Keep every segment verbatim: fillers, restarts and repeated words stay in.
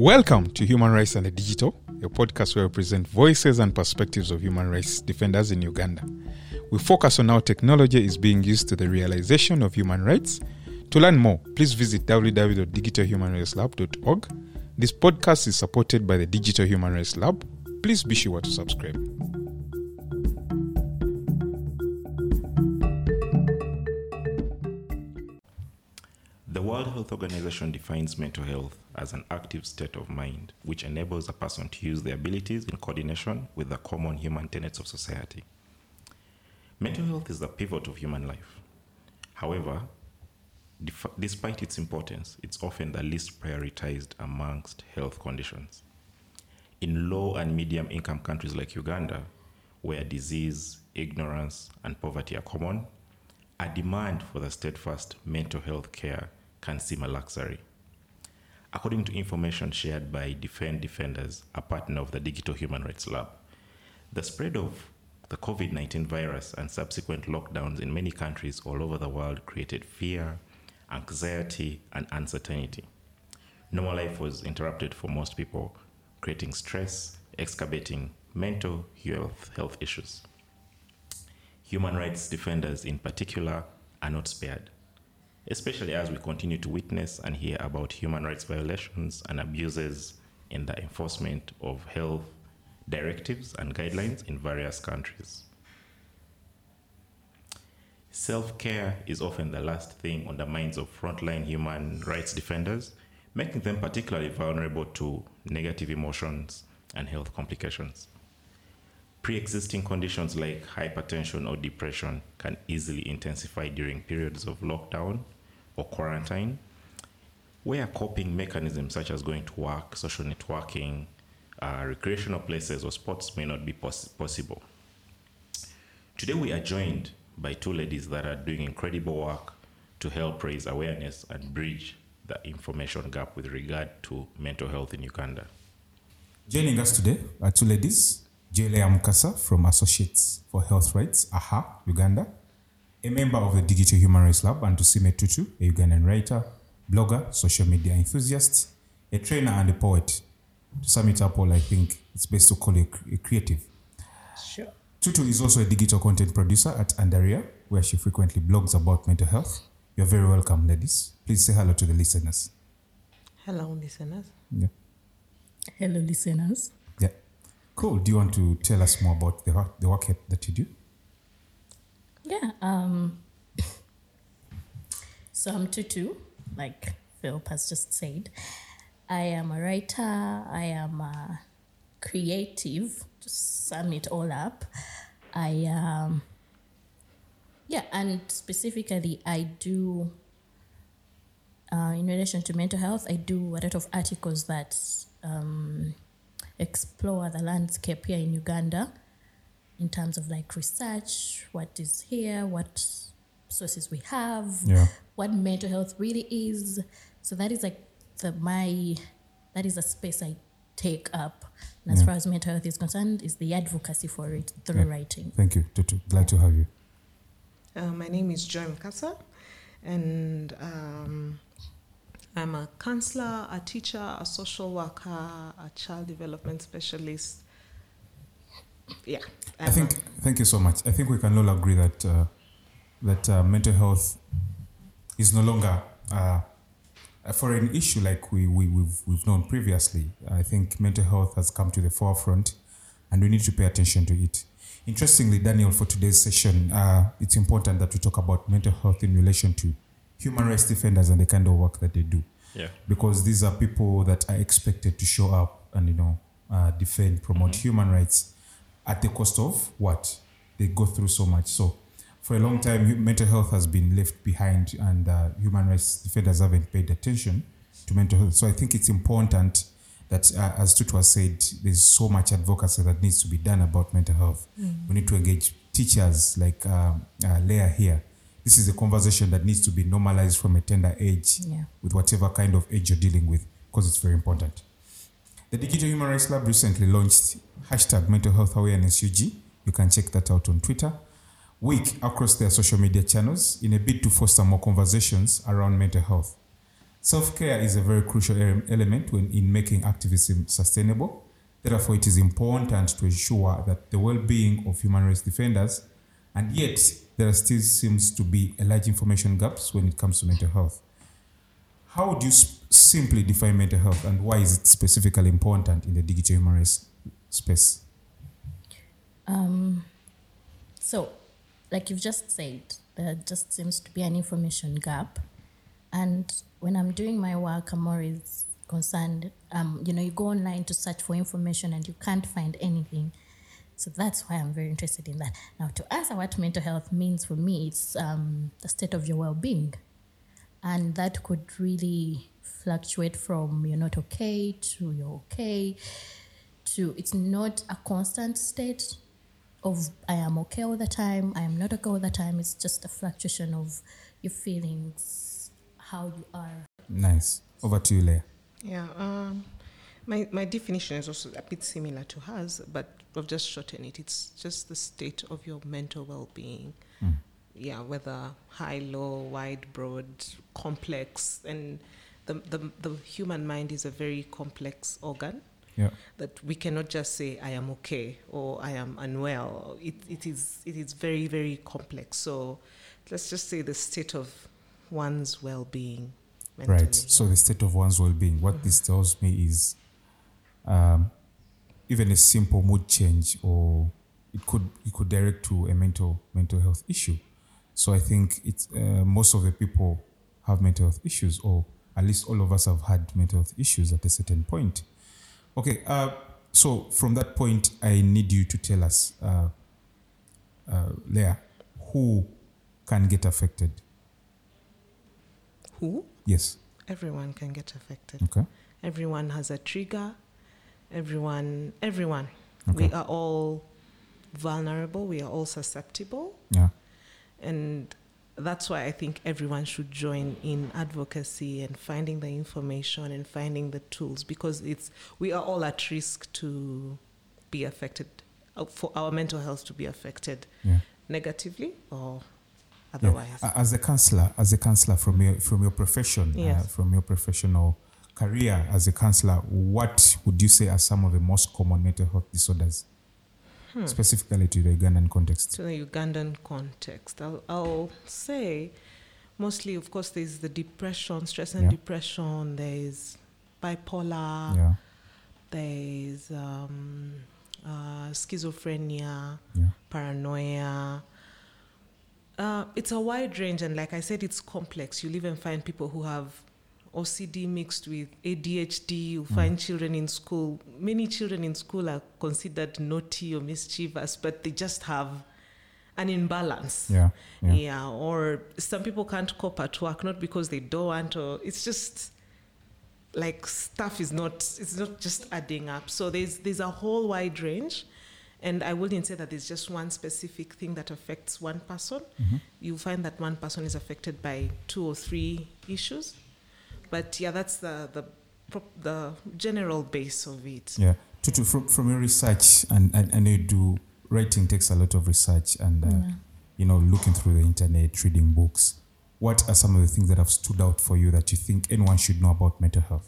Welcome to Human Rights and the Digital, a podcast where we present voices and perspectives of human rights defenders in Uganda. We focus on how technology is being used to the realization of human rights. To learn more, please visit w w w dot digital human rights lab dot org. This podcast is supported by the Digital Human Rights Lab. Please be sure to subscribe. The World Health Organization defines mental health as an active state of mind which enables a person to use their abilities in coordination with the common human tenets of society. Mental health is the pivot of human life. However, def- despite its importance, it's often the least prioritized amongst health conditions. In low and medium income countries like Uganda, where disease, ignorance, and poverty are common, a demand for the steadfast mental health care can seem a luxury. According to information shared by Defend Defenders, a partner of the Digital Human Rights Lab, the spread of the covid nineteen virus and subsequent lockdowns in many countries all over the world created fear, anxiety, and uncertainty. Normal life was interrupted for most people, creating stress, exacerbating mental health, health issues. Human rights defenders in particular are not spared, especially as we continue to witness and hear about human rights violations and abuses in the enforcement of health directives and guidelines in various countries. Self-care is often the last thing on the minds of frontline human rights defenders, making them particularly vulnerable to negative emotions and health complications. Pre-existing conditions like hypertension or depression can easily intensify during periods of lockdown or quarantine, where coping mechanisms such as going to work, social networking, uh, recreational places, or sports may not be pos- possible. Today we are joined by two ladies that are doing incredible work to help raise awareness and bridge the information gap with regard to mental health in Uganda. Joining us today are two ladies, Julia Mukasa from Associates for Health Rights, A H A, Uganda, a member of the Digital Human Rights Lab, and Tusime Tutu, a Ugandan writer, blogger, social media enthusiast, a trainer, and a poet. To sum it up all, I think it's best to call it a creative. Sure. Tutu is also a digital content producer at Andaria, where she frequently blogs about mental health. You're very welcome, ladies. Please say hello to the listeners. Hello, listeners. Yeah. Hello, listeners. Yeah. Cool. Do you want to tell us more about the work, the work that you do? Yeah. Um, so I'm Tutu, like Philip has just said. I am a writer. I am a creative. Just sum it all up. I um. Yeah, and specifically, I do. Uh, in relation to mental health, I do a lot of articles that um, explore the landscape here in Uganda in terms of like research, what is here, what sources we have, Yeah. what mental health really is. So that is like the my that is a space I take up. And as Yeah. far as mental health is concerned, is the advocacy for it through Yeah. writing. Thank you, Tutu. Glad to have you. Uh, my name is Joy Mukasa, and um, I'm a counselor, a teacher, a social worker, a child development specialist. Yeah. I think. Thank you so much. I think we can all agree that uh, that uh, mental health is no longer uh, a foreign issue like we, we we've we've known previously. I think mental health has come to the forefront, and we need to pay attention to it. Interestingly, Daniel, for today's session, uh, it's important that we talk about mental health in relation to human rights defenders and the kind of work that they do. Yeah. Because these are people that are expected to show up and, you know, uh, defend, promote Mm-hmm. human rights at the cost of what? They go through so much. So for a long time, hu- mental health has been left behind, and uh, human rights defenders haven't paid attention to mental health. So I think it's important that, uh, as Tutu has said, there's so much advocacy that needs to be done about mental health. Mm. We need to engage teachers like uh, uh, Leah here. This is a conversation that needs to be normalized from a tender age, Yeah. with whatever kind of age you're dealing with, because it's very important. The Digital Human Rights Lab recently launched hashtag Mental Health Awareness U G. You can check that out on Twitter. Week across their social media channels in a bid to foster more conversations around mental health. Self-care is a very crucial ele- element when in making activism sustainable. Therefore, it is important to ensure that the well-being of human rights defenders, and yet there still seems to be a large information gaps when it comes to mental health. How would you s- simply define mental health, and why is it specifically important in the digital human rights space? Um, so, like you've just said, there just seems to be an information gap. And when I'm doing my work, I'm always concerned. Um, you know, you go online to search for information and you can't find anything. So that's why I'm very interested in that. Now, to answer what mental health means for me, it's um, the state of your well-being. And that could really fluctuate from you're not okay to you're okay to it's not a constant state of I am okay all the time, I am not okay all the time. It's just a fluctuation of your feelings, how you are. Nice. Over to you, Leah. Yeah, um, my, my definition is also a bit similar to hers, but I've just shortened it. It's just the state of your mental well-being. Mm. Yeah, whether high, low, wide, broad, complex. And the, the, the human mind is a very complex organ. Yeah. That we cannot just say I am okay or I am unwell. It it is it is very, very complex. So let's just say the state of one's well-being. Mentally. Right. So the state of one's well-being. What mm-hmm. this tells me is, um, even a simple mood change, or it could it could direct to a mental mental health issue. So I think it's uh, most of the people have mental health issues, or at least all of us have had mental health issues at a certain point. Okay, uh, so from that point, I need you to tell us, uh, uh, Leah, who can get affected? Who? Yes. Everyone can get affected. Okay. Everyone has a trigger. Everyone, everyone. Okay. We are all vulnerable. We are all susceptible. Yeah. And that's why I think everyone should join in advocacy and finding the information and finding the tools, because it's we are all at risk to be affected, uh, for our mental health to be affected yeah. negatively or otherwise. Yeah. As a counselor, as a counselor from your from your profession, yes. uh, from your professional career as a counselor, what would you say are some of the most common mental health disorders? Hmm. Specifically to the Ugandan context. To the Ugandan context, I'll, I'll say mostly, of course, there's the depression, stress and yeah. depression. There's bipolar. Yeah. There's um, uh, schizophrenia, yeah. paranoia. Uh, it's a wide range, and like I said, it's complex. You'll even find people who have O C D mixed with A D H D. You find mm. children in school. Many children in school are considered naughty or mischievous, but they just have an imbalance. Yeah, yeah. Yeah. Or some people can't cope at work, not because they don't want, or it's just like stuff is not. It's not just adding up. So there's there's a whole wide range, and I wouldn't say that there's just one specific thing that affects one person. Mm-hmm. You find that one person is affected by two or three issues. But yeah, that's the the the general base of it. Yeah, Tutu, from from your research, and I know you do writing takes a lot of research, and uh, yeah. you know, looking through the internet, reading books. What are some of the things that have stood out for you that you think anyone should know about mental health?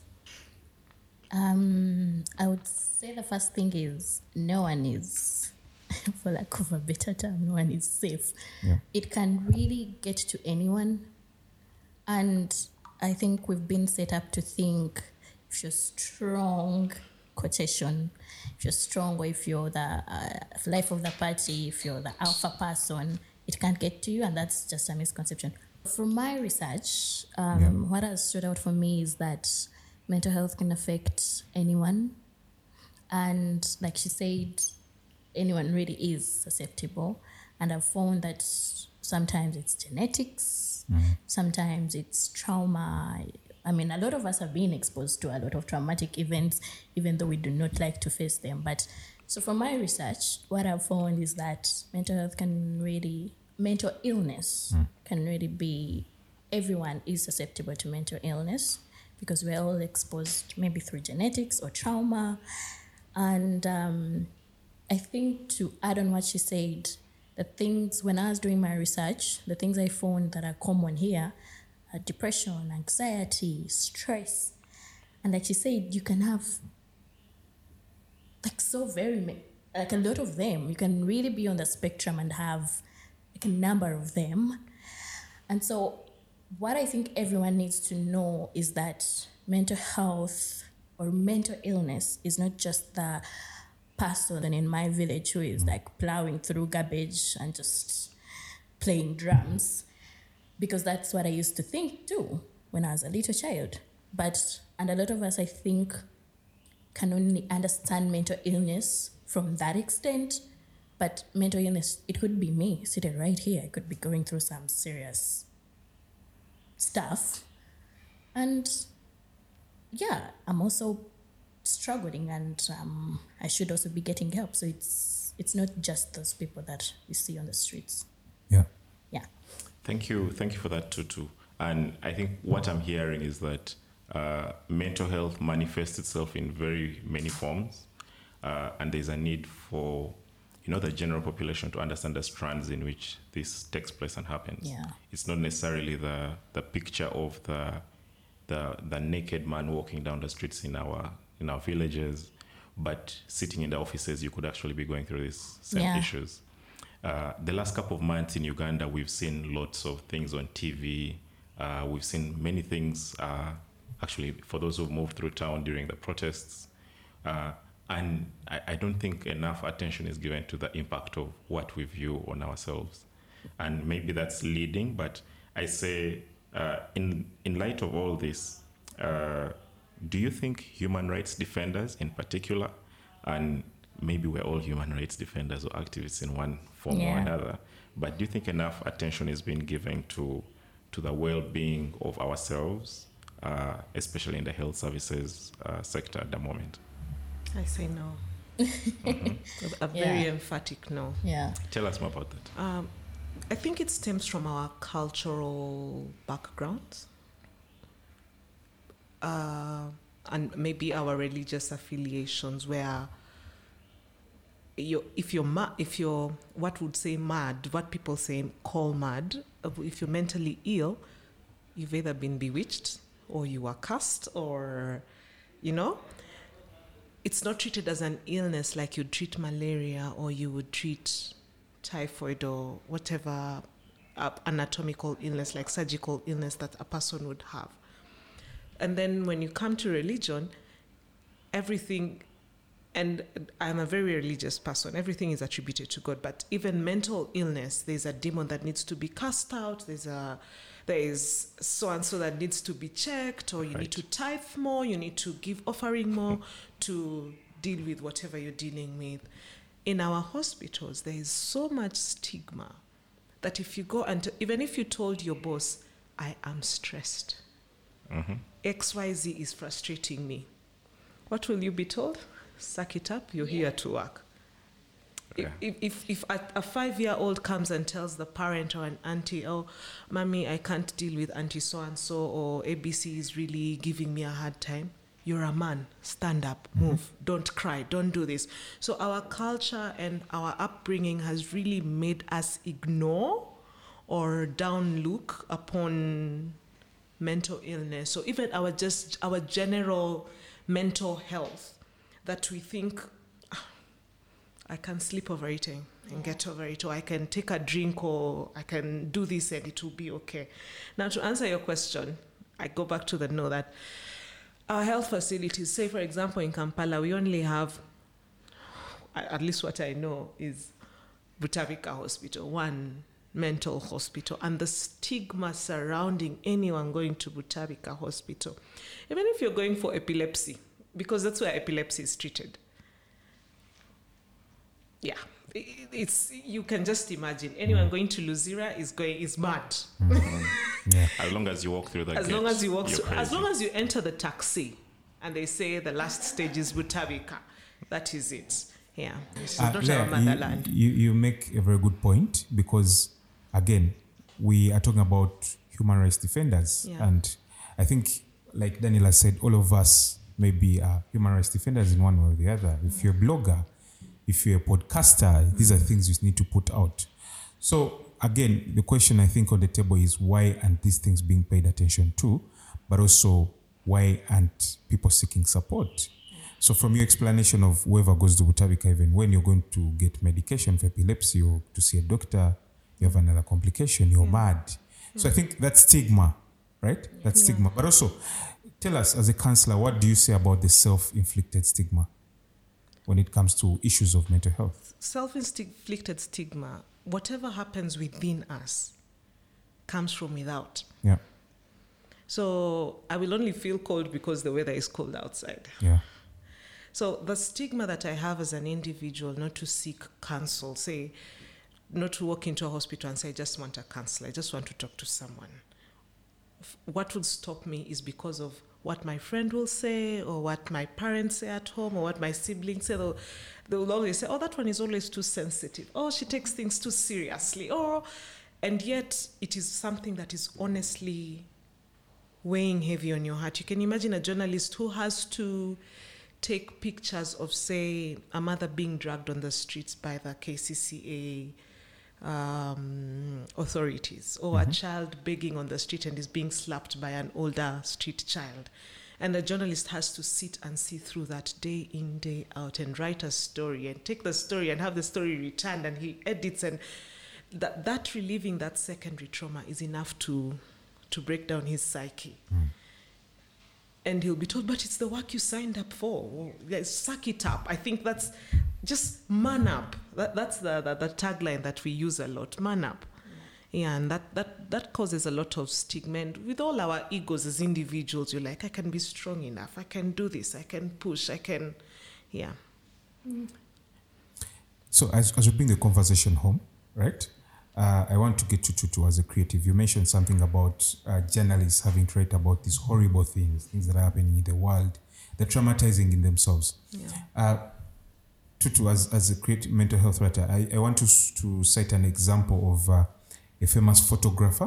Um, I would say the first thing is no one is, for lack of a better term, no one is safe. Yeah. It can really get to anyone, and I think we've been set up to think if you're strong, quotation, if you're strong, or if you're the uh, life of the party, if you're the alpha person, it can't get to you, and that's just a misconception. From my research, um, yeah. what has stood out for me is that mental health can affect anyone, and like she said, anyone really is susceptible, and I've found that sometimes it's genetics, mm-hmm. sometimes it's trauma. I mean, a lot of us have been exposed to a lot of traumatic events, even though we do not like to face them. But so from my research, what I've found is that mental health can really, mental illness mm. can really be, everyone is susceptible to mental illness because we're all exposed maybe through genetics or trauma. And um, I think to add on what she said, the things, when I was doing my research, the things I found that are common here uh, depression, anxiety, stress. And like she said, you can have like so very, ma- like a lot of them. You can really be on the spectrum and have like a number of them. And so what I think everyone needs to know is that mental health or mental illness is not just the person in my village who is like plowing through garbage and just playing drums, because that's what I used to think too when I was a little child. But, and a lot of us, I think, can only understand mental illness from that extent. But mental illness, it could be me sitting right here. I could be going through some serious stuff. And yeah, I'm also struggling, and um, I should also be getting help. So it's it's not just those people that you see on the streets. Yeah. Yeah. Thank you. Thank you for that, Tutu. And I think what I'm hearing is that uh, mental health manifests itself in very many forms. Uh, and there's a need for, you know, the general population to understand the strands in which this takes place and happens. Yeah. It's not necessarily the, the picture of the, the the naked man walking down the streets in our in our villages, but sitting in the offices, you could actually be going through these same Yeah. issues. Uh, the last couple of months in Uganda, we've seen lots of things on T V. Uh, we've seen many things, uh, actually, for those who've moved through town during the protests. Uh, and I, I don't think enough attention is given to the impact of what we view on ourselves. And maybe that's leading, but I say, uh, in, in light of all this, uh, do you think human rights defenders in particular, and maybe we're all human rights defenders or activists in one form Yeah. or another, but do you think enough attention is being given to to the well-being of ourselves, uh, especially in the health services uh, sector at the moment? I say no. A very Yeah. emphatic no. Yeah. Tell us more about that. Um, I think it stems from our cultural backgrounds, uh, and maybe our religious affiliations, where you, if you're ma- if you're what would say mad, what people say call mad, uh, if you're mentally ill, you've either been bewitched or you are cursed, or you know, it's not treated as an illness like you'd treat malaria or you would treat typhoid or whatever uh, anatomical illness, like surgical illness that a person would have. And then when you come to religion, everything, and I'm a very religious person, everything is attributed to God, but even mental illness, there's a demon that needs to be cast out, there's a there is so-and-so that needs to be checked, or you Right. need to tithe more, you need to give offering more to deal with whatever you're dealing with. In our hospitals, there is so much stigma that if you go and, even if you told your boss, I am stressed, Mm-hmm. X Y Z is frustrating me, what will you be told? Suck it up, you're here to work. Yeah. If, if, if a, a five-year-old comes and tells the parent or an auntie, oh, mommy, I can't deal with auntie so-and-so, or A B C is really giving me a hard time, you're a man, stand up, move, don't cry, don't do this. So our culture and our upbringing has really made us ignore or down look upon mental illness. So even our just our general mental health, that we think, "Ah, I can sleep over it and get over it, or I can take a drink, or I can do this and it will be okay. Now, to answer your question, I go back to the know that our health facilities, say for example in Kampala, we only have, at least what I know, is Butabika Hospital, one mental hospital, and the stigma surrounding anyone going to Butabika Hospital, even if you're going for epilepsy, because that's where epilepsy is treated. Yeah, it- it's, you can just imagine anyone going to Luzira is going is mad. Yeah. As long as you walk through the As gates, long as you walk, you're through, as crazy. long as you enter the taxi, and they say the last stage is Butabika, that is it. Yeah, it's Uh, not Leah, our motherland. You, you, you make a very good point, because, again, we are talking about human rights defenders. Yeah. And I think, like Daniela said, all of us maybe are human rights defenders in one way or the other. If you're a blogger, if you're a podcaster, these are things you need to put out. So again, the question I think on the table is why aren't these things being paid attention to, but also why aren't people seeking support? So from your explanation of whoever goes to Butabika, even when you're going to get medication for epilepsy or to see a doctor, you have another complication, you're yeah. mad. So I think that's stigma, right? That's yeah. stigma. But also, tell us as a counselor, what do you say about the self-inflicted stigma when it comes to issues of mental health? Self-inflicted stigma, whatever happens within us comes from without. Yeah. So I will only feel cold because the weather is cold outside. Yeah. So the stigma that I have as an individual, not to seek counsel, say, not to walk into a hospital and say, I just want a counselor, I just want to talk to someone. What would stop me is because of what my friend will say, or what my parents say at home, or what my siblings say. They'll, they'll always say, oh, that one is always too sensitive. Oh, she takes things too seriously. Oh, and yet it is something that is honestly weighing heavy on your heart. You can imagine a journalist who has to take pictures of, say, a mother being dragged on the streets by the K C C A um, authorities, or mm-hmm. a child begging on the street and is being slapped by an older street child. And a journalist has to sit and see through that day in, day out, and write a story and take the story and have the story returned, and he edits, and that, that relieving that secondary trauma is enough to, to break down his psyche. Mm. And he'll be told, but it's the work you signed up for. Well, yeah, suck it up. I think that's just man up. That, that's the, the, the tagline that we use a lot, man up. Yeah, yeah, and that, that, that causes a lot of stigma. And with all our egos as individuals, you're like, I can be strong enough. I can do this. I can push. I can, yeah. Mm. So as, as we bring the conversation home, right? Uh, I want to get you to, to as a creative. You mentioned something about uh, journalists having to write about these horrible things, things that are happening in the world. They're traumatizing in themselves. Yeah. Uh, Tutu, as, as a creative mental health writer, I, I want to, to cite an example of uh, a famous photographer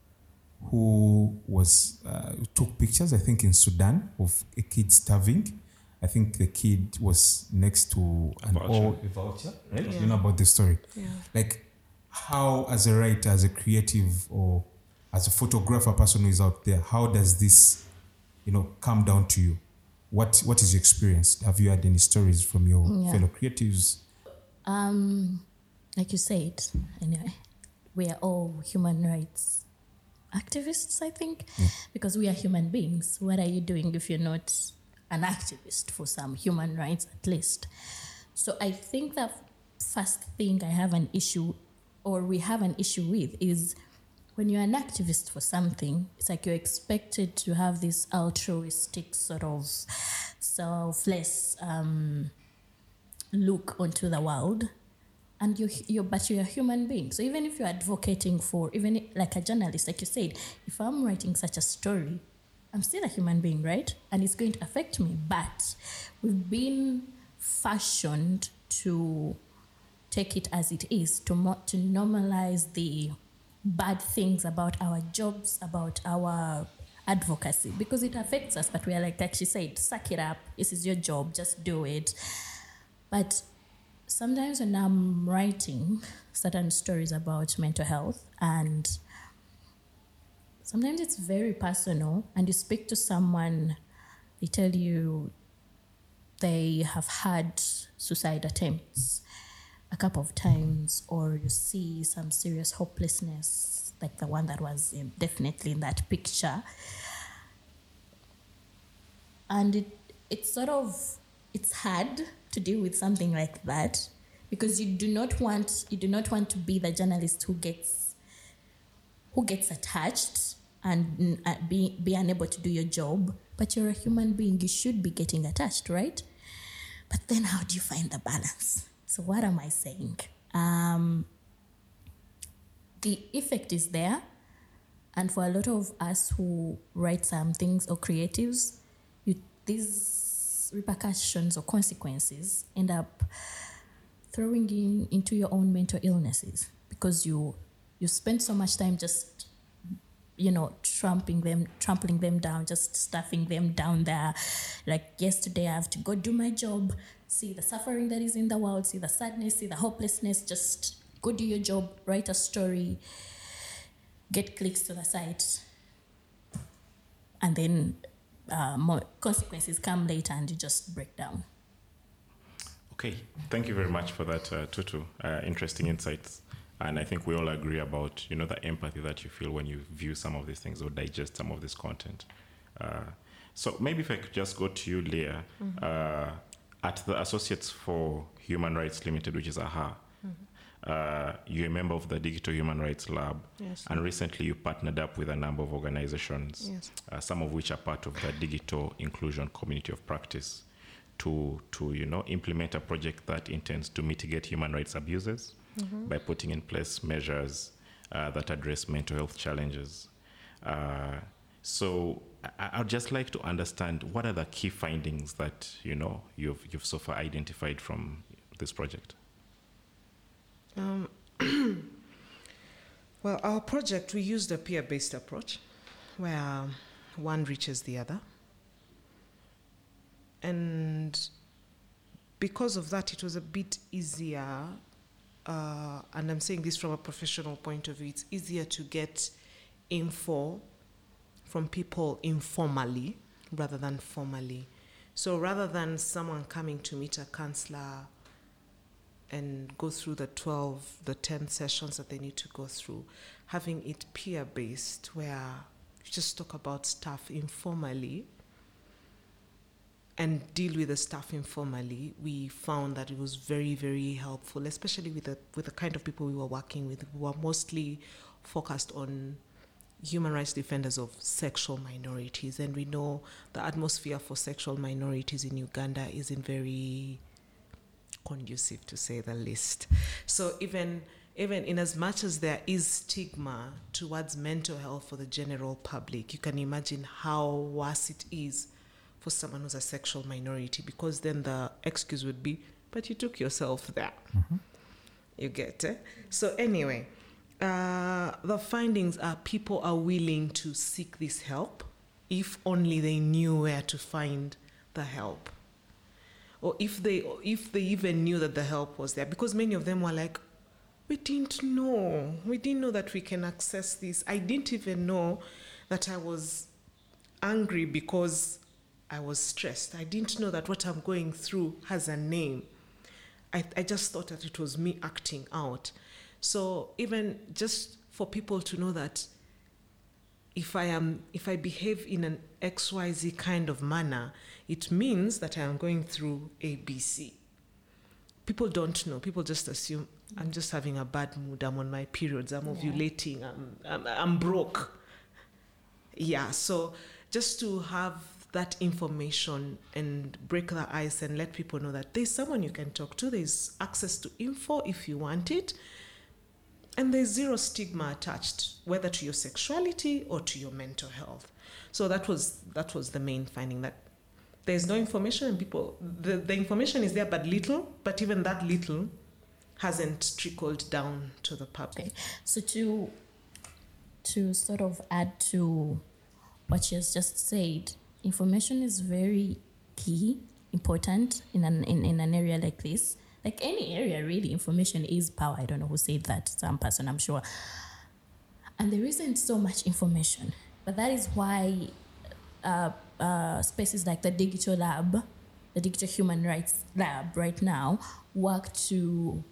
who was uh, took pictures, I think, in Sudan of a kid starving. I think the kid was next to an old vulture, right? Yeah. You know about the story. Yeah. Like, how, as a writer, as a creative, or as a photographer, person who is out there, how does this, you know, come down to you? What What is your experience? Have you had any stories from your yeah. fellow creatives? Um, like you said, anyway, we are all human rights activists, I think, yeah. because we are human beings. What are you doing if you're not an activist for some human rights, at least? So I think that first thing I have an issue or we have an issue with is when you're an activist for something, it's like you're expected to have this altruistic sort of selfless um, look onto the world. And you, you're, but you're a human being. So even if you're advocating for, even like a journalist, like you said, if I'm writing such a story, I'm still a human being, right? And it's going to affect me. But we've been fashioned to take it as it is, to mo- to normalize the bad things about our jobs, about our advocacy, because it affects us. But we are like, like she said, suck it up. This is your job. Just do it. But sometimes when I'm writing certain stories about mental health, and sometimes it's very personal, and you speak to someone, they tell you they have had suicide attempts a couple of times, or you see some serious hopelessness, like the one that was in, definitely in that picture. And it it's sort of, it's hard to deal with something like that, because you do not want you do not want to be the journalist who gets who gets attached and uh, be be unable to do your job. But you're a human being; you should be getting attached, right? But then, how do you find the balance? So, what am I saying? Um, the effect is there, and for a lot of us who write some things or creatives, you, these repercussions or consequences end up throwing in into your own mental illnesses, because you you spend so much time just, you know, trampling them, trampling them down, just stuffing them down there. Like, yesterday I have to go do my job, see the suffering that is in the world, see the sadness, see the hopelessness, just go do your job, write a story, get clicks to the site, and then uh, more consequences come later and you just break down. Okay, thank you very much for that, uh, Tutu. Uh, interesting insights. And I think we all agree about, you know, the empathy that you feel when you view some of these things or digest some of this content. Uh, so maybe if I could just go to you, Leah, mm-hmm. uh, at the Associates for Human Rights Limited, which is A H A, mm-hmm. uh, you're a member of the Digital Human Rights Lab. Yes. And recently you partnered up with a number of organizations, yes. uh, some of which are part of the Digital Inclusion Community of Practice, to, to you know, implement a project that intends to mitigate human rights abuses mm-hmm. by putting in place measures uh, that address mental health challenges. Uh, so I, I'd just like to understand, what are the key findings that, you know, you've, you've so far identified from this project? Um, well, our project, we used a peer-based approach where one reaches the other. And because of that, it was a bit easier, uh, and I'm saying this from a professional point of view, it's easier to get info from people informally rather than formally. So rather than someone coming to meet a counselor and go through the twelve, the ten sessions that they need to go through, having it peer-based where you just talk about stuff informally and deal with the stuff informally, we found that it was very, very helpful, especially with the with the kind of people we were working with, who were mostly focused on human rights defenders of sexual minorities. And we know the atmosphere for sexual minorities in Uganda isn't very conducive, to say the least. So even even in as much as there is stigma towards mental health for the general public, you can imagine how worse it is for someone who's a sexual minority, because then the excuse would be, but you took yourself there. Mm-hmm. You get it? So anyway, uh, the findings are people are willing to seek this help if only they knew where to find the help. Or if they if they even knew that the help was there, because many of them were like, we didn't know. We didn't know that we can access this. I didn't even know that I was angry because I was stressed. I didn't know that what I'm going through has a name. I, I just thought that it was me acting out. So even just for people to know that if I am, if I behave in an X Y Z kind of manner, it means that I am going through A B C. People don't know. People just assume I'm just having a bad mood. I'm on my periods. I'm ovulating. I'm, I'm, I'm broke. Yeah. So just to have that information and break the ice and let people know that there's someone you can talk to, there's access to info if you want it, and there's zero stigma attached, whether to your sexuality or to your mental health. So that was that was the main finding, that there's no information and people, the, the information is there but little, but even that little hasn't trickled down to the public. Okay. So to to sort of add to what she has just said, information is very key, important in an in, in an area like this. Like any area, really, information is power. I don't know who said that, some person, I'm sure. And there isn't so much information. But that is why uh, uh, spaces like the Digital Lab, the Digital Human Rights Lab right now, work to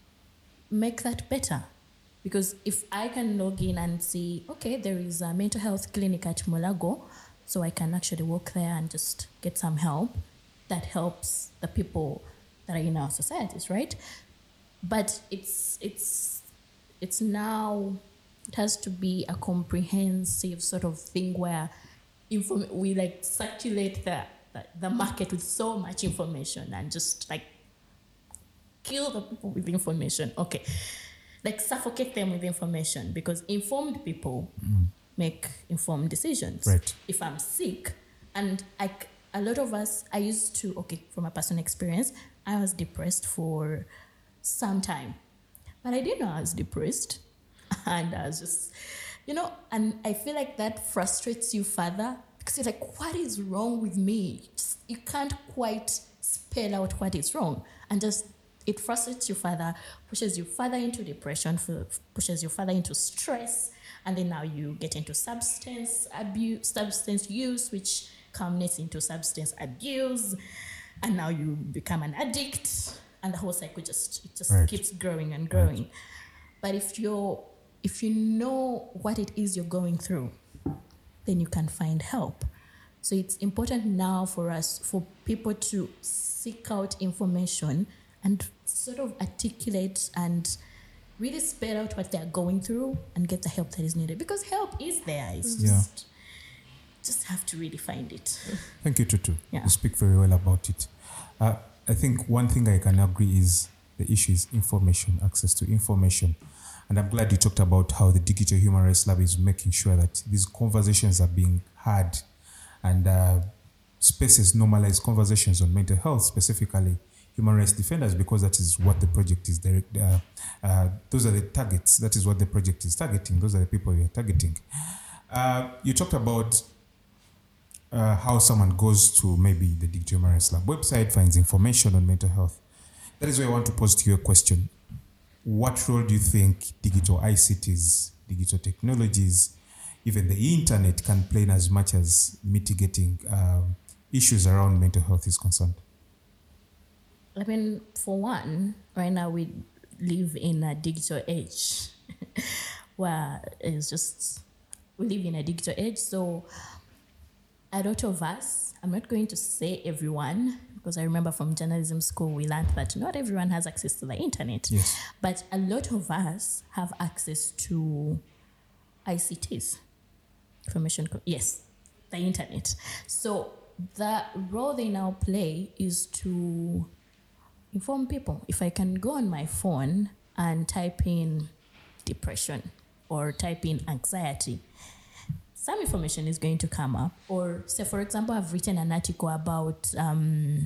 make that better. Because if I can log in and see, okay, there is a mental health clinic at Mulago, so I can actually walk there and just get some help, that helps the people that are in our societies, right? But it's it's it's now, it has to be a comprehensive sort of thing where inform- we like circulate the, the the market with so much information and just like kill the people with information. Okay, like suffocate them with information, because informed people mm. make informed decisions. Right. If I'm sick, and I, a lot of us, I used to, okay, from a personal experience, I was depressed for some time. But I didn't know I was depressed. And I was just, you know, and I feel like that frustrates you further, because you're like, what is wrong with me? Just, you can't quite spell out what is wrong. And just it frustrates you further, pushes you further into depression, f- pushes you further into stress, and then now you get into substance abuse, substance use, which culminates into substance abuse, and now you become an addict, and the whole cycle just it just Right. keeps growing and growing. Right. But if you're if you know what it is you're going through, then you can find help. So it's important now for us, for people to seek out information and sort of articulate and really spell out what they're going through and get the help that is needed. Because help is there. It's Yeah. just, just have to really find it. Thank you, Tutu. Yeah. You speak very well about it. Uh, I think one thing I can agree is the issue is information, access to information. And I'm glad you talked about how the Digital Human Rights Lab is making sure that these conversations are being had and uh, spaces normalize conversations on mental health, specifically human rights defenders, because that is what the project is. Direct, uh, uh, those are the targets. That is what the project is targeting. Those are the people we are targeting. Uh, you talked about uh, how someone goes to maybe the Digital Human Rights Lab website, finds information on mental health. That is why I want to pose to you a question. What role do you think digital I C Ts, digital technologies, even the internet can play in as much as mitigating um, issues around mental health is concerned? I mean, for one, right now we live in a digital age where it's just, we live in a digital age. So a lot of us, I'm not going to say everyone, because I remember from journalism school, we learned that not everyone has access to the internet. Yes. But a lot of us have access to I C Ts, information, co- yes, the internet. So the role they now play is to inform people. If I can go on my phone and type in depression or type in anxiety, some information is going to come up. Or say, for example, I've written an article about um,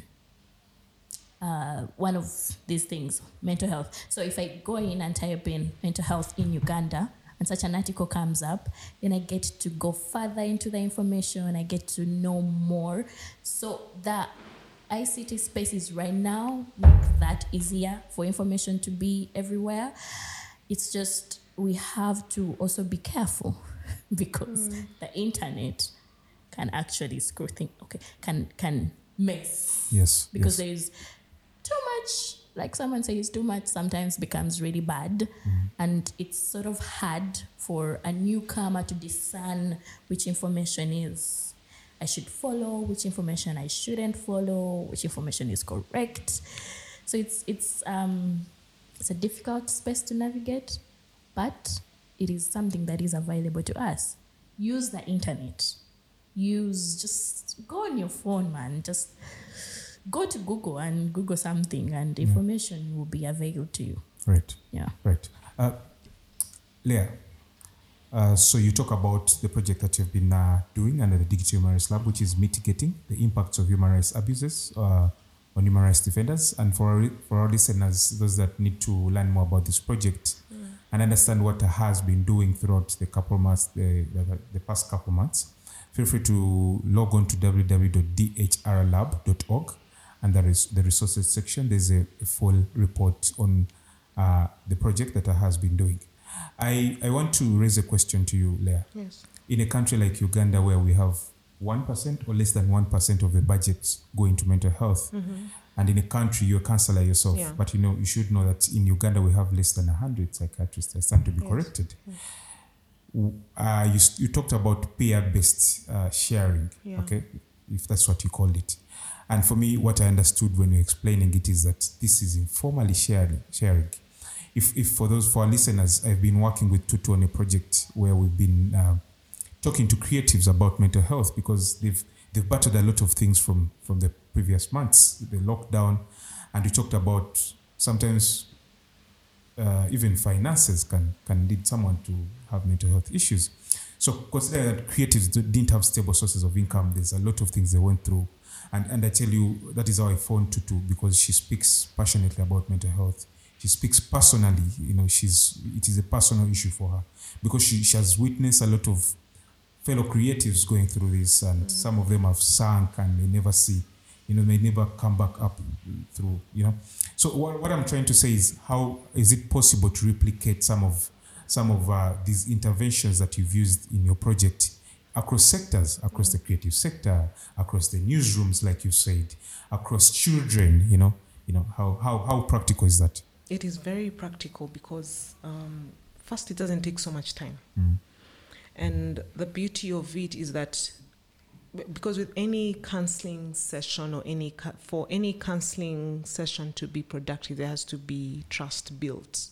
uh, one of these things, mental health. So if I go in and type in mental health in Uganda, and such an article comes up, then I get to go further into the information, I get to know more. So the I C T spaces right now make that easier for information to be everywhere. It's just we have to also be careful because mm. the internet can actually screw things. Okay, can can mess. Yes. Because yes. there's too much. Like someone says, too much sometimes becomes really bad, mm. and it's sort of hard for a newcomer to discern which information is I should follow, which information I shouldn't follow, which information is correct. So it's it's um it's a difficult space to navigate, but it is something that is available to us. Use the internet. Use just go on your phone, man. Just go to Google and Google something, and information yeah. will be available to you. Right. Yeah. Right. Uh, Leah, uh, so you talk about the project that you've been uh, doing under the Digital Human Rights Lab, which is mitigating the impacts of human rights abuses uh, on human rights defenders. And for our, for our listeners, those that need to learn more about this project mm. and understand what it has been doing throughout the couple months, the, the, the past couple months, feel free to log on to w w w dot d h r lab dot org. And there is the resources section. There's a, a full report on uh, the project that I has been doing. I, I want to raise a question to you, Leah. Yes. In a country like Uganda, where we have one percent or less than one percent of the budget going to mental health, mm-hmm. and in a country, you're a counselor yourself, yeah. but you know, you should know that in Uganda, we have less than one hundred psychiatrists. I stand to be yes. corrected. Yes. Uh, you, you talked about peer-based uh, sharing, yeah. okay, if that's what you called it. And for me, what I understood when you're explaining it is that this is informally sharing. sharing. If, if for those, for our listeners, I've been working with Tutu on a project where we've been uh, talking to creatives about mental health because they've they've battled a lot of things from, from the previous months, the lockdown, and we talked about sometimes uh, even finances can, can lead someone to have mental health issues. So consider that creatives didn't have stable sources of income. There's a lot of things they went through. And and I tell you, that is how I found Tutu, because she speaks passionately about mental health. She speaks personally, you know, she's it is a personal issue for her because she, she has witnessed a lot of fellow creatives going through this, and mm-hmm. some of them have sunk and they never see you know, may never come back up through, you know. So what, what I'm trying to say is, how is it possible to replicate some of some of uh, these interventions that you've used in your project across sectors, across the creative sector, across the newsrooms, like you said, across children, you know, you know, how, how, how practical is that? It is very practical because um, first, it doesn't take so much time. Mm. And the beauty of it is that because with any counseling session or any for any counseling session to be productive, there has to be trust built.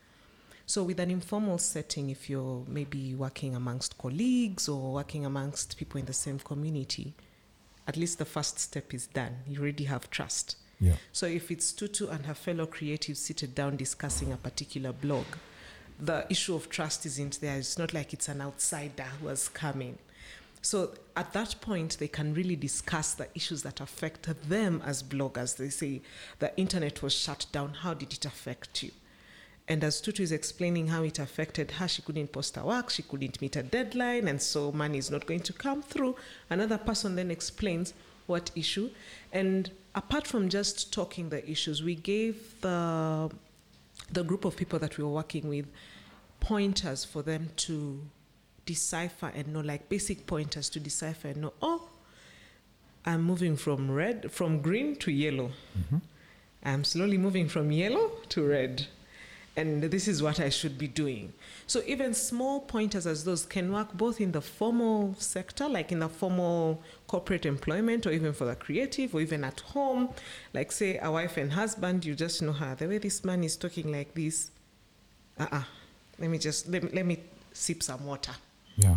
So with an informal setting, if you're maybe working amongst colleagues or working amongst people in the same community, at least the first step is done. You already have trust. Yeah. So if it's Tutu and her fellow creatives seated down discussing a particular blog, the issue of trust isn't there. It's not like it's an outsider who has come in. So at that point, they can really discuss the issues that affect them as bloggers. They say, the internet was shut down. How did it affect you? And as Tutu is explaining how it affected her, she couldn't post her work, she couldn't meet a deadline, and so money is not going to come through. Another person then explains what issue. And apart from just talking the issues, we gave the, the group of people that we were working with pointers for them to decipher and know, like basic pointers to decipher and know, oh, I'm moving from red, from green to yellow. Mm-hmm. I'm slowly moving from yellow to red. And this is what I should be doing. So even small pointers as those can work both in the formal sector, like in the formal corporate employment, or even for the creative, or even at home. Like say a wife and husband, you just know her. The way this man is talking like this, uh-uh, let me just, let me, let me sip some water. Yeah.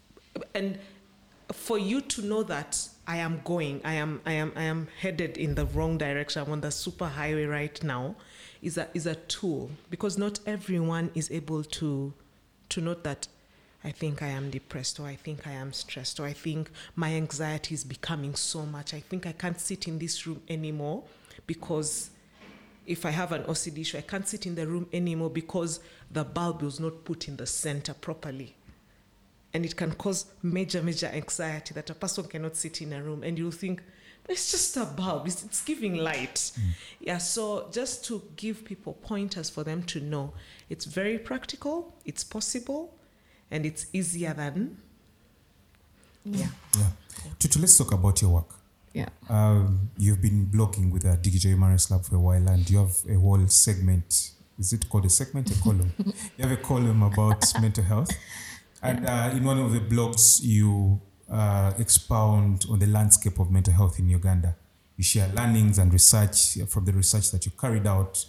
And for you to know that I am going, I am, I am, I am headed in the wrong direction. I'm on the super highway right now. Is a is a tool, because not everyone is able to to note that I think I am depressed, or I think I am stressed, or I think my anxiety is becoming so much. I think I can't sit in this room anymore because if I have an O C D issue, I can't sit in the room anymore because the bulb was not put in the center properly. And it can cause major, major anxiety that a person cannot sit in a room, and you'll think, it's just a bulb. It's, it's giving light. Mm. Yeah, so just to give people pointers for them to know, it's very practical, it's possible, and it's easier than, yeah. Yeah. yeah. Tutu, let's talk about your work. Yeah. Um, you've been blogging with the Digital Human Rights Lab for a while, and you have a whole segment. Is it called a segment? A column? You have a column about mental health. And uh, in one of the blogs, you uh, expound on the landscape of mental health in Uganda. You share learnings and research from the research that you carried out.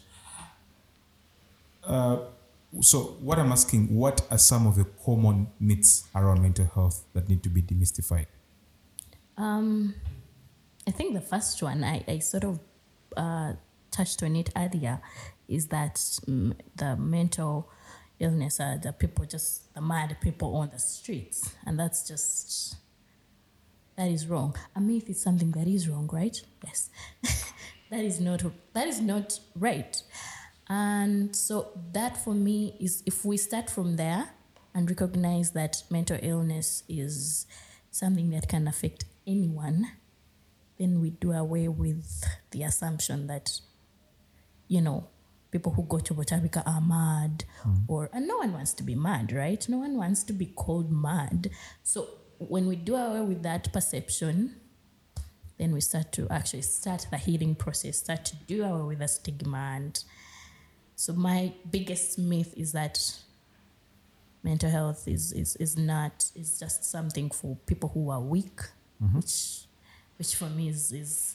Uh, so what I'm asking, what are some of the common myths around mental health that need to be demystified? Um, I think the first one, I, I sort of uh, touched on it earlier, is that um, the mental illness are the people, just the mad people on the streets. And that's just, that is wrong. A myth is something that is wrong, right? Yes. that is not, that is not right. And so that for me is, if we start from there and recognize that mental illness is something that can affect anyone, then we do away with the assumption that, you know, people who go to Botabika are mad, mm. or, and no one wants to be mad, right? No one wants to be called mad. So when we do away with that perception, then we start to actually start the healing process, start to do away with the stigma. And so my biggest myth is that mental health is, is, is not, is just something for people who are weak, mm-hmm. which, which for me is, is,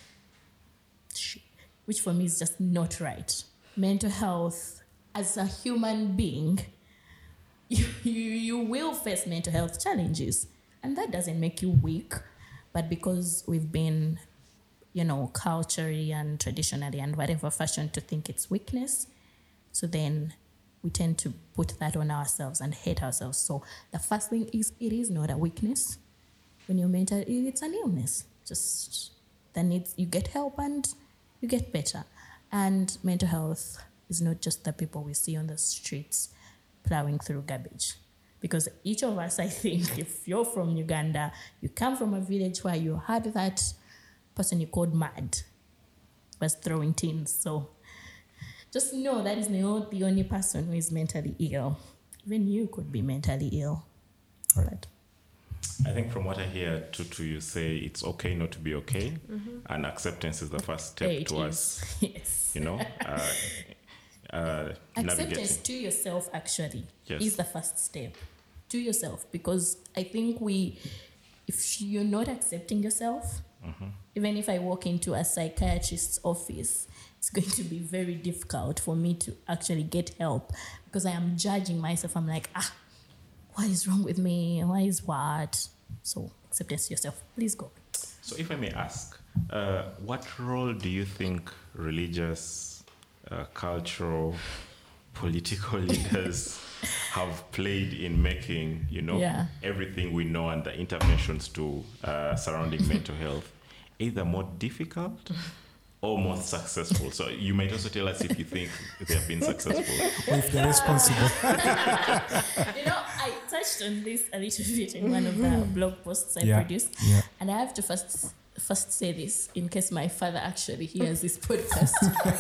which for me is just not right. Mental health, as a human being, you, you, you will face mental health challenges. And that doesn't make you weak. But because we've been, you know, culturally and traditionally and whatever fashion to think it's weakness, so then we tend to put that on ourselves and hate ourselves. So the first thing is, it is not a weakness. When you're mental, it's an illness. Just then it's, you get help and you get better. And mental health is not just the people we see on the streets plowing through garbage. Because each of us, I think, if you're from Uganda, you come from a village where you had that person you called mad was throwing tins. So just know that is not the only person who is mentally ill. Even you could be mentally ill. Right. But I think from what I hear, Tutu, you say it's okay not to be okay, mm-hmm. and acceptance is the first step it towards, is. Yes. you know, uh, uh, acceptance navigating. to yourself actually Yes. is the first step. To yourself, because I think we, if you're not accepting yourself, Mm-hmm. even if I walk into a psychiatrist's office, it's going to be very difficult for me to actually get help because I am judging myself. I'm like, ah, what is wrong with me? Why is what? So acceptance yourself. Please go. So if I may ask, uh, what role do you think religious, uh, cultural, political leaders have played in making, you know, Yeah. everything we know and the interventions to uh, surrounding mental health either more difficult or more successful? So you might also tell us if you think they have been successful. If they're responsible. You know, I touched on this a little bit in one of the blog posts I Yeah, produced. yeah. And I have to first first say this in case my father actually hears this podcast.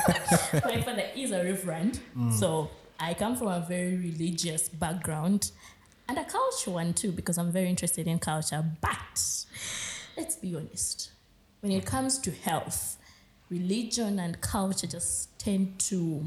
My father is a reverend, so I come from a very religious background and a culture one too, because I'm very interested in culture. But let's be honest, when it comes to health, religion and culture just tend to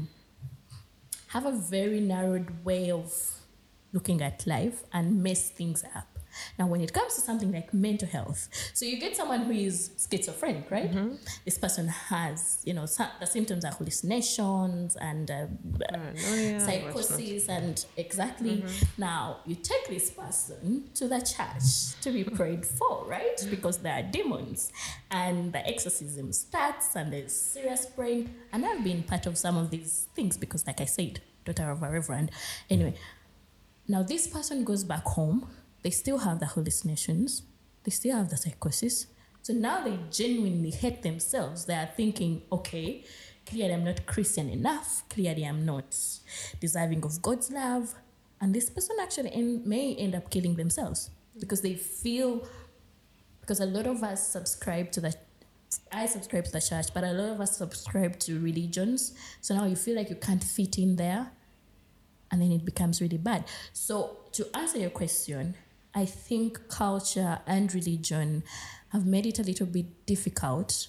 have a very narrowed way of looking at life and mess things up. Now, when it comes to something like mental health, so you get someone who is schizophrenic, right? Mm-hmm. This person has, you know, some, the symptoms are hallucinations and uh, Paranoia, psychosis, and exactly. Now, you take this person to the church to be prayed for, right? Because there are demons, and the exorcism starts, and there's serious praying. And I've been part of some of these things because, like I said, daughter of a reverend. Anyway, now this person goes back home. They still have the hallucinations. They still have the psychosis. So now they genuinely hate themselves. They are thinking, okay, clearly I'm not Christian enough. Clearly I'm not deserving of God's love. And this person actually end, may end up killing themselves because they feel, because a lot of us subscribe to the, I subscribe to the church, but a lot of us subscribe to religions. So now you feel like you can't fit in there. And then it becomes really bad. So to answer your question, I think culture and religion have made it a little bit difficult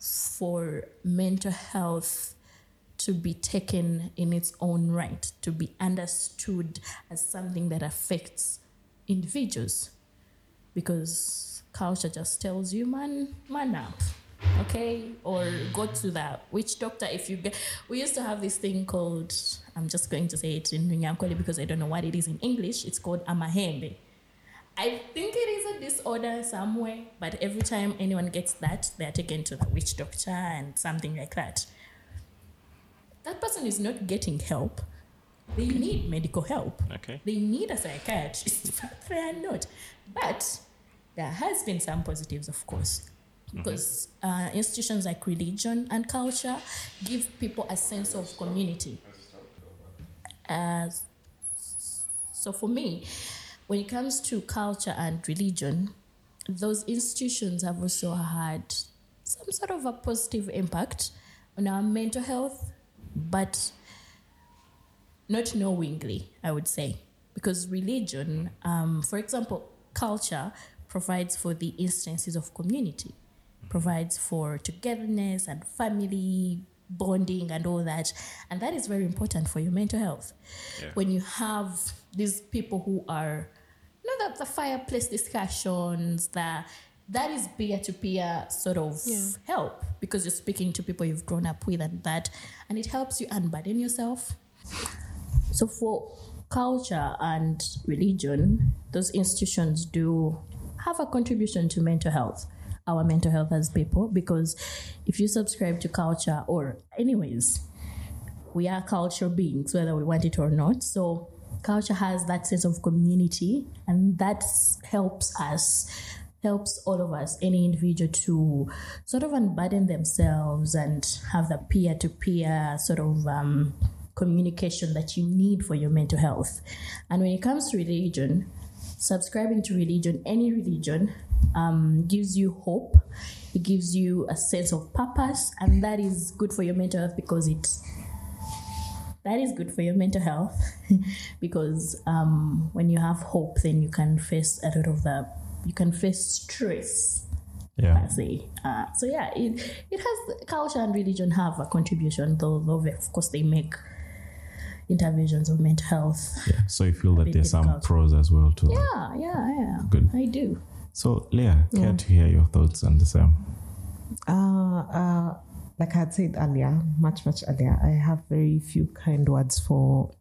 for mental health to be taken in its own right, to be understood as something that affects individuals. Because culture just tells you, man, man up. Okay, or go to the witch doctor if you get. We used to have this thing called, I'm just going to say it in Nyankole because I don't know what it is in English. It's called amahembe. I think it is a disorder somewhere, but every time anyone gets that, they are taken to the witch doctor and something like that. That person is not getting help. They need medical help. Okay. They need a psychiatrist, but they are not. But there has been some positives, of course. Because uh, institutions like religion and culture give people a sense of community. Uh, so for me, when it comes to culture and religion, those institutions have also had some sort of a positive impact on our mental health, but not knowingly, I would say. Because religion, um, for example, culture provides for the instances of community. Provides for togetherness and family bonding and all that. And that is very important for your mental health. Yeah. When you have these people who are, you know, the, the fireplace discussions, the, that is peer-to-peer sort of Yeah. help because you're speaking to people you've grown up with and that, and it helps you unburden yourself. So for culture and religion, those institutions do have a contribution to mental health. Our mental health as people, because if you subscribe to culture, or anyways, we are cultural beings, whether we want it or not. So culture has that sense of community, and that helps us, helps all of us, any individual, to sort of unburden themselves and have the peer-to-peer sort of um, communication that you need for your mental health. And when it comes to religion, subscribing to religion, any religion, um, gives you hope. It gives you a sense of purpose, and that is good for your mental health because it's that is good for your mental health because um, when you have hope, then you can face a lot of the you can face stress. Yeah. Per se. Uh, so yeah, it it has culture and religion have a contribution, though, though of course they make interventions of mental health. Yeah. So you feel that there's some difficult. pros as well to that. Yeah, yeah, yeah. Good. I do. So Leah, care Yeah. to hear your thoughts on the same? Uh, uh, like I had said earlier, much, much earlier, I have very few kind words for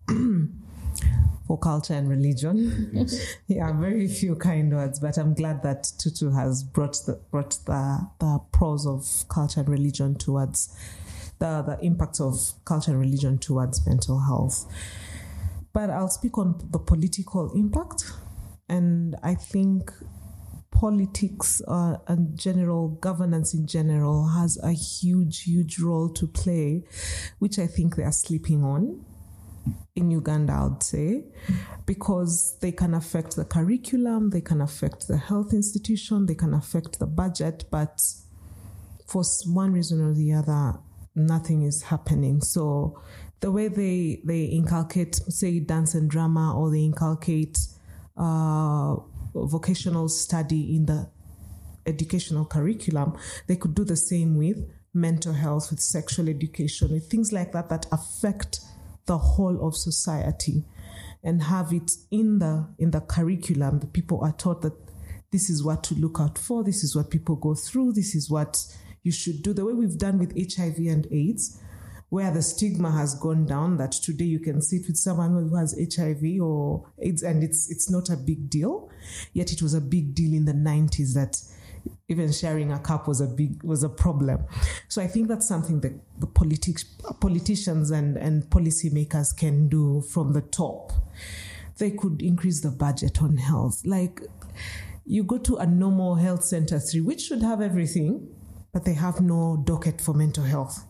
for culture and religion. Yeah, very few kind words, but I'm glad that Tutu has brought the brought the, the pros of culture and religion towards the, the impact of culture and religion towards mental health. But I'll speak on the political impact, and I think politics uh, and general governance in general has a huge, huge role to play, which I think they are sleeping on in Uganda, I would say, because they can affect the curriculum, they can affect the health institution, they can affect the budget, but for one reason or the other, nothing is happening. So the way they, they inculcate, say, dance and drama, or they inculcate uh, vocational study in the educational curriculum, they could do the same with mental health, with sexual education, with things like that that affect the whole of society, and have it in the in the curriculum. The people are taught that this is what to look out for, this is what people go through, this is what you should do, the way we've done with H I V and AIDS, where the stigma has gone down, that today you can sit with someone who has H I V or AIDS and it's it's not a big deal. Yet it was a big deal in the nineties that even sharing a cup was a big was a problem. So I think that's something that the politics, politicians and, and policymakers can do from the top. They could increase the budget on health. Like, you go to a normal health center three, which should have everything, but they have no docket for mental health.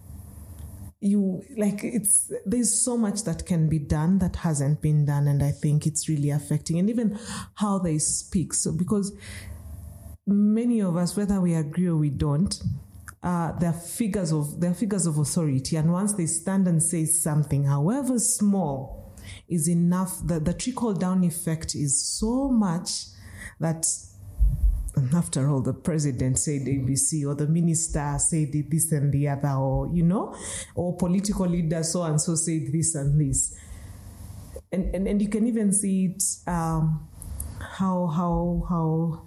You like it's there's so much that can be done that hasn't been done, and I think it's really affecting, and even how they speak. So because many of us, whether we agree or we don't, uh, they're figures of they're figures of authority, and once they stand and say something, however small, is enough. The, the trickle down effect is so much that, and after all, the president said A B C, or the minister said this and the other, or, you know, or political leader so and so said this and this. And and, and you can even see it, um, how, how, how,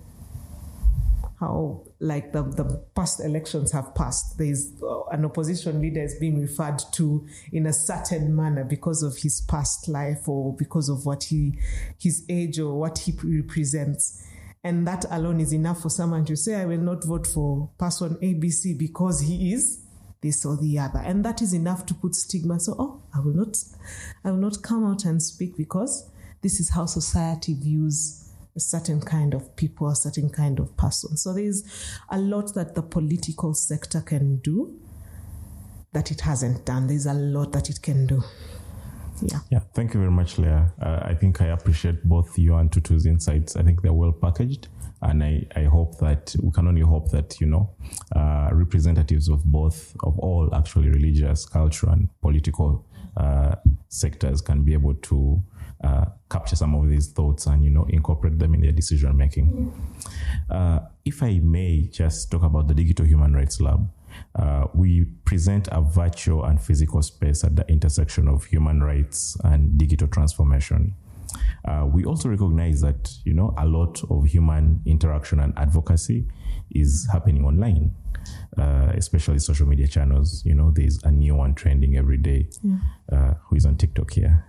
how, like the, the past elections have passed. There's uh, an opposition leader is being referred to in a certain manner because of his past life, or because of what he, his age, or what he represents. And that alone is enough for someone to say, I will not vote for person A B C because he is this or the other. And that is enough to put stigma. So, oh, I will not, I will not come out and speak because this is how society views a certain kind of people, a certain kind of person. So there's a lot that the political sector can do that it hasn't done. There's a lot that it can do. Yeah. Yeah. Thank you very much, Leah. Uh, I think I appreciate both you and Tutu's insights. I think they're well packaged, and I, I hope that we can only hope that, you know, uh, representatives of both, of all actually religious, cultural, and political uh, sectors can be able to uh, capture some of these thoughts and, you know, incorporate them in their decision making. Yeah. Uh, if I may just talk about the Digital Human Rights Lab. Uh, we present a virtual and physical space at the intersection of human rights and digital transformation. Uh, we also recognize that, you know, a lot of human interaction and advocacy is happening online, uh, especially social media channels. You know, there's a new one trending every day. Yeah. Uh, who is on TikTok here?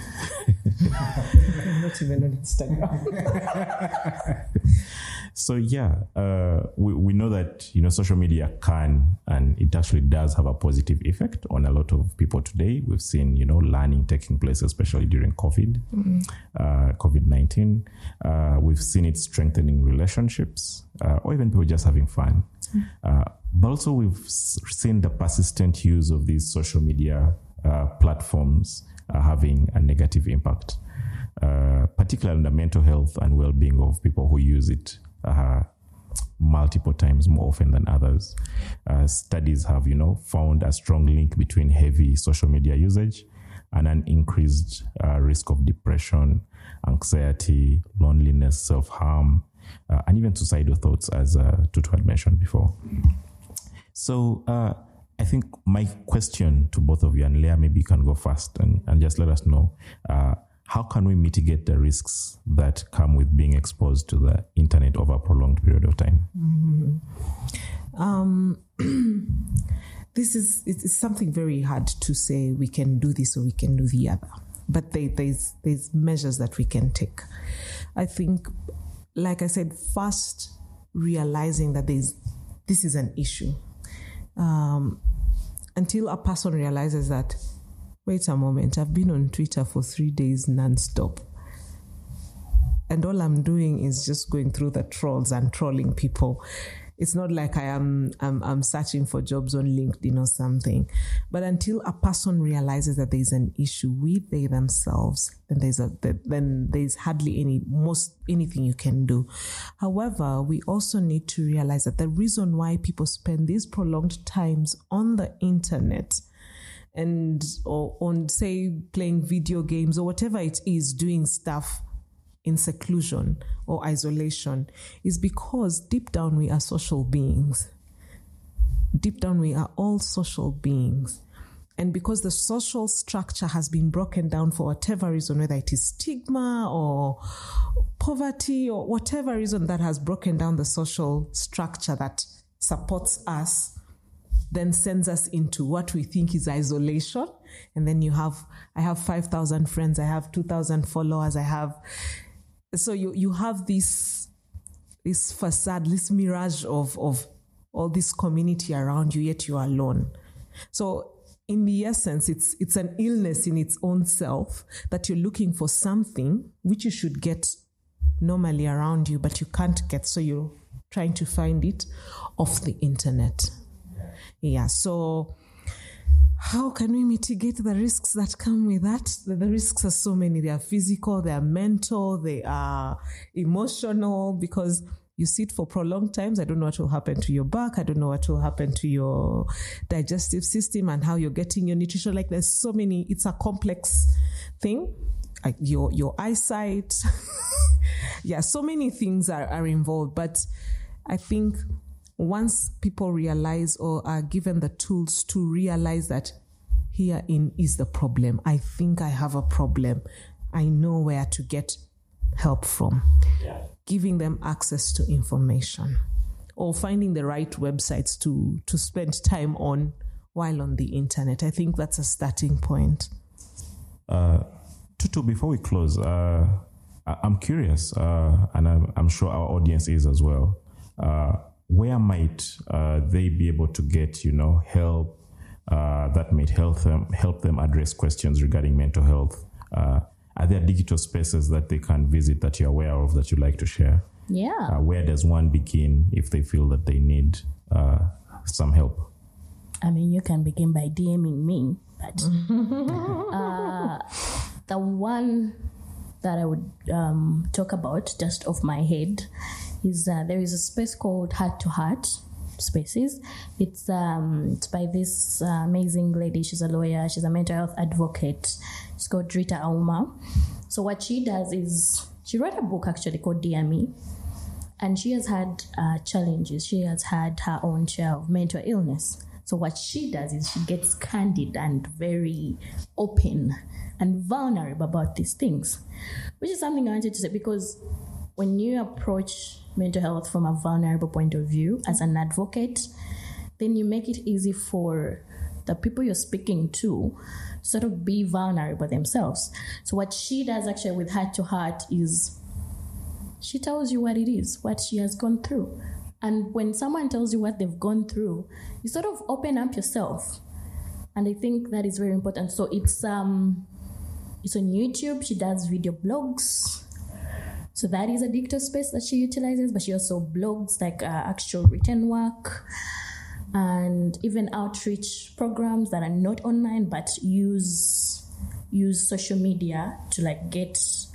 I'm not even on Instagram. So yeah, uh, we, we know that, you know, social media can, and it actually does have a positive effect on a lot of people today. We've seen, you know, learning taking place, especially during COVID, mm-hmm. uh, COVID nineteen. Uh, we've seen it strengthening relationships, uh, or even people just having fun. Mm-hmm. Uh, but also we've seen the persistent use of these social media uh, platforms uh, having a negative impact. Uh, particularly in the mental health and well-being of people who use it uh, multiple times more often than others. Uh, studies have, you know, found a strong link between heavy social media usage and an increased uh, risk of depression, anxiety, loneliness, self-harm, uh, and even suicidal thoughts, as uh, Tutu had mentioned before. So uh, I think my question to both of you, and Leah, maybe you can go first and, and just let us know, uh, how can we mitigate the risks that come with being exposed to the internet over a prolonged period of time? Mm-hmm. Um, this is it's something very hard to say we can do this or we can do the other. But they, there's there's measures that we can take. I think, like I said, first realizing that there's this is an issue. Um, until a person realizes that, wait a moment, I've been on Twitter for three days nonstop, and all I'm doing is just going through the trolls and trolling people. It's not like I am I'm, I'm searching for jobs on LinkedIn or something. But until a person realizes that there's an issue with they themselves, then there's a then there's hardly any most anything you can do. However, we also need to realize that the reason why people spend these prolonged times on the internet and or on, say, playing video games or whatever it is, doing stuff in seclusion or isolation, is because deep down we are social beings. Deep down we are all social beings. And because the social structure has been broken down for whatever reason, whether it is stigma or poverty or whatever reason that has broken down the social structure that supports us, then sends us into what we think is isolation. And then you have, I have five thousand friends, I have two thousand followers, I have... So you, you have this this facade, this mirage of, of all this community around you, yet you are alone. So in the essence, it's it's an illness in its own self that you're looking for something which you should get normally around you, but you can't get. So you're trying to find it off the internet. Yeah, so how can we mitigate the risks that come with that? The, the risks are so many. They are physical, they are mental, they are emotional, because you sit for prolonged times. I don't know what will happen to your back. I don't know what will happen to your digestive system and how you're getting your nutrition. Like, there's so many, it's a complex thing. Like your, your eyesight. Yeah, so many things are, are involved. But I think once people realize or are given the tools to realize that herein is the problem, I think I have a problem, I know where to get help from. Yeah. Giving them access to information or finding the right websites to, to spend time on while on the internet. I think that's a starting point. Uh, Tutu, before we close, uh, I'm curious, uh, and I'm, I'm sure our audience is as well. Uh, Where might uh, they be able to get, you know, help uh, that might help them help them address questions regarding mental health? Uh, are there digital spaces that they can visit that you're aware of that you'd like to share? Yeah. Uh, where does one begin if they feel that they need uh, some help? I mean, you can begin by DMing me, but uh, the one that I would um, talk about just off my head is uh, there is a space called Heart to Heart Spaces. It's um it's by this uh, amazing lady. She's a lawyer. She's a mental health advocate. She's called Rita Auma. So what she does is she wrote a book actually called Dear Me, and she has had uh, challenges. She has had her own share of mental illness. So what she does is she gets candid and very open and vulnerable about these things, which is something I wanted to say, because when you approach mental health from a vulnerable point of view as an advocate, then you make it easy for the people you're speaking to sort of be vulnerable themselves. So what she does actually with Heart to Heart is she tells you what it is, what she has gone through. And when someone tells you what they've gone through, you sort of open up yourself. And I think that is very important. So it's um it's on YouTube. She does video blogs. So that is a digital space that she utilizes, but she also blogs like uh, actual written work and even outreach programs that are not online but use use social media to like get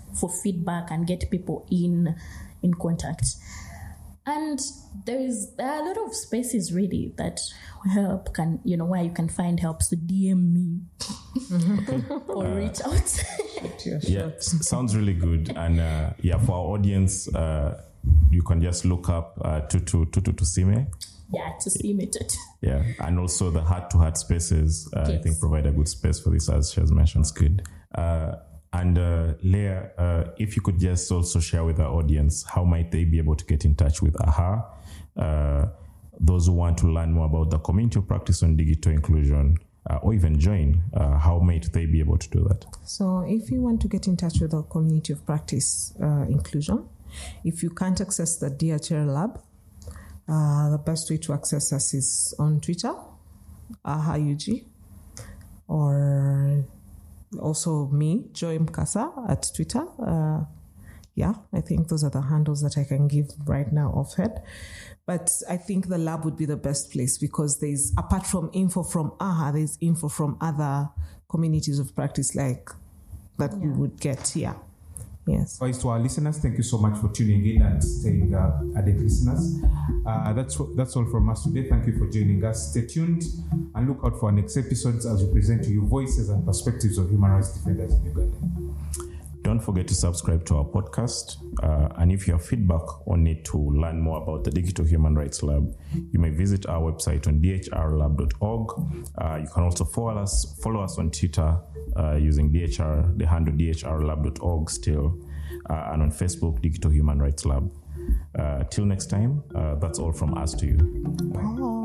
for feedback and get people in in contact. And there is there are a lot of spaces really that help can, you know, where you can find help. So D M me or uh, reach out. Yeah, sounds really good. And uh, yeah, for our audience, uh, you can just look up uh, Tutu Tutu Tusime. Yeah, Tusime Tutu. Yeah, and also the heart-to-heart spaces, uh, yes. I think, provide a good space for this, as she has mentioned. It's good. Uh, and uh, Leah, uh, if you could just also share with our audience, how might they be able to get in touch with AHA? Uh, those who want to learn more about the community of practice on digital inclusion, uh, or even join, uh, how might they be able to do that? So if you want to get in touch with our community of practice uh, inclusion, if you can't access the D H R lab, uh, the best way to access us is on Twitter, AHA U G, or also me, Joy Mkasa at Twitter. Uh, yeah, I think those are the handles that I can give right now off head. But I think the lab would be the best place because there's, apart from info from AHA, there's info from other communities of practice like that yeah. we would get here. Yes. Guys, to our listeners, thank you so much for tuning in and staying uh, added listeners. Uh, that's that's all from us today. Thank you for joining us. Stay tuned and look out for our next episodes as we present to you voices and perspectives of human rights defenders in Uganda. Don't forget to subscribe to our podcast. Uh, and if you have feedback or need to learn more about the Digital Human Rights Lab, you may visit our website on d h r lab dot org. Uh, you can also follow us follow us on Twitter uh, using D H R, the handle d h r lab dot org still, uh, and on Facebook, Digital Human Rights Lab. Uh, till next time, uh, that's all from us to you. Bye.